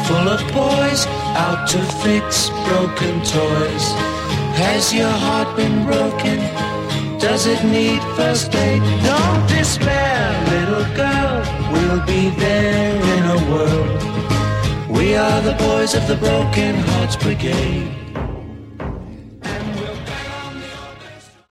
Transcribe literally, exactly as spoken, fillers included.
full of boys out to fix broken toys. Has your heart been broken? Does it need first aid? Don't despair, little girl, we'll be there in a whirl. We are the boys of the Broken Hearts Brigade.